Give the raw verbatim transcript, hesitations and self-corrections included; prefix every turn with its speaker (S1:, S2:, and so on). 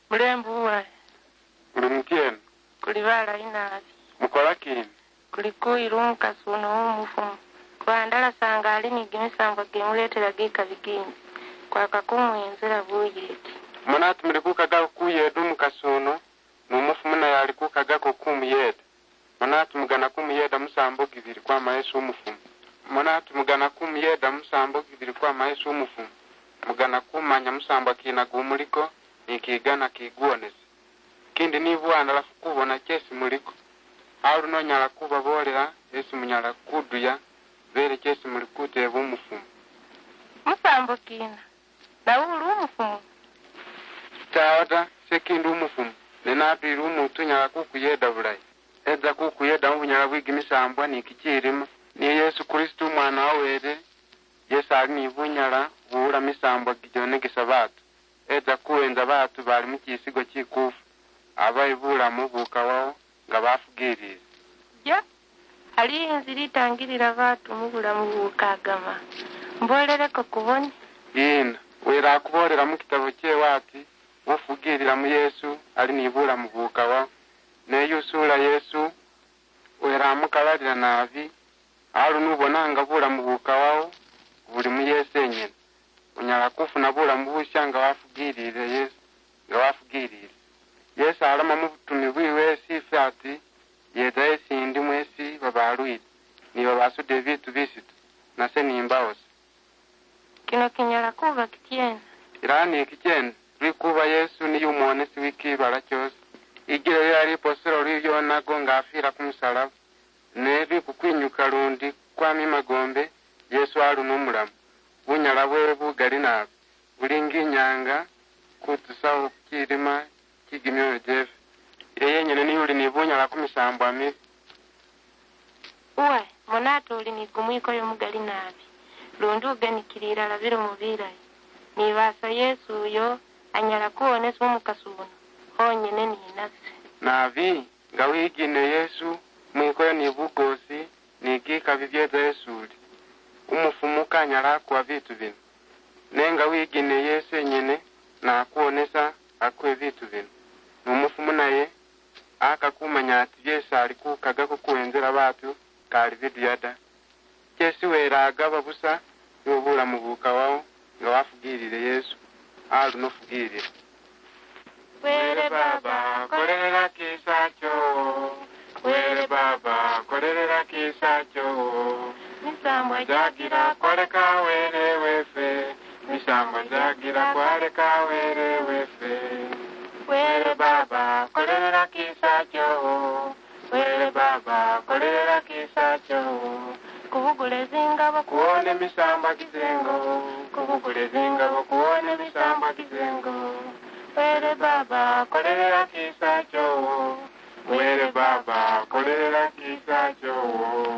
S1: Mlembuwa.
S2: Uli mkienu?
S1: Kulibala inazi.
S2: Mukola kini?
S1: Kulikuiru mkasuno umufumu. Kwa andala sangali ni gimisambo gimuletela gika vigingi. Kwa kakumwenzela buyeti.
S2: Manatu mlikukaga kuyedu mkasuno, numufumu na yalikukaga kukumuyeda. Manatu mgana kumuyeda musambo giviri kwa maesu umufumu. Manatu mgana kumuyeda musambo giviri kwa maesu umufumu. Mgana kumanya musambo kina gumuliko, nikigana kiguonesi. Kindi nivu andalafu kubona chesi muliko. Aulu no nyala kuba bolera, esi munyala kuduya, vere chesi mulikute evu umufumu.
S1: Musambo kina? Na ulu umufumu?
S2: Chawata, sekindu umufumu. Nenatu ilu umutu nyala kukuyeda bulai. Eza kukuyeda mbunyala wigi misambwa ni kichirima. Ni Yesu Kristu mwana wawere. Yesu ali ni bunyala buula misambwa gijonegisa batu. Eza kuwenza batu bali mchisigo chikufu. Abai bula mubuka wao nga bafugiriza.
S1: Ja, ali inzili tangirira batu mubula mubuka agama. Mboleleko kuboni?
S2: Ina, wera kubolera mu kitabo kye wati, wofugirira mu Yesu ali ni bula mubuka wao. Ne yusula Yesu wera mukaladira navi, alu nubona nga bula mubuka wao buli mu Yesu enyene. Unyala kufuna bula mubusha nga wafugirira Yesu, nga wafugirira. Yesu alama mubutumi bwiwe sife ati yeda esindi mwesi babaluide ni babasude bitu bisitu nase nimbaosi.
S1: Kino kinyala kuba kityena?
S2: Irani kityena likuba Yesu ni yumonesi wikibala chose. Igile yali posero liyo nago ngafira kumusalabu. Nevi kukwinyuka lundi kwa mimagombe Yesu alu numulamu. Bunyala bwe bugali nabi. Bulingi nyanga kutusawo kirima kigimyo jefe. Yeye nyene ni uli nibunya la kumisambo ami.
S1: Uwe, monatu uli ni gumwiko yomugali nabi. Lundu ugeni kirira la viro mubira. Ni vasa Yesu uyo anyala kuonesu mukasuno. Ho nyene ni inafse.
S2: Navi, ngawigine Yesu mwiko ni bugosi ni kika vivyeza Yesu uli. Umufumuka anyala kwa vitu vino. Nenga wigine Yesu nyene na kuonesa akwe vitu vino. Numufumu naye aka kumanya ati Yesu alikukaga kukuenzera batu kali vidu yada. Yesu weraga babusa yobula mubuka wao nga wafugirire Yesu alu nofugirire.
S1: Were baba
S2: kolera kisacho, were baba kolera kisacho.
S1: Misambwa
S2: Jagira koleka were wefe, misambwa jagira koleka were wefe.
S1: Were baba
S2: kolera kisacho, were baba kolera kisacho.
S1: kubugule zingabo
S2: Kuone misamba kizengo,
S1: kubugule zingabo
S2: kuone misamba kizengo.
S1: Were baba
S2: Kolera kisacho, were baba kolera kisacho.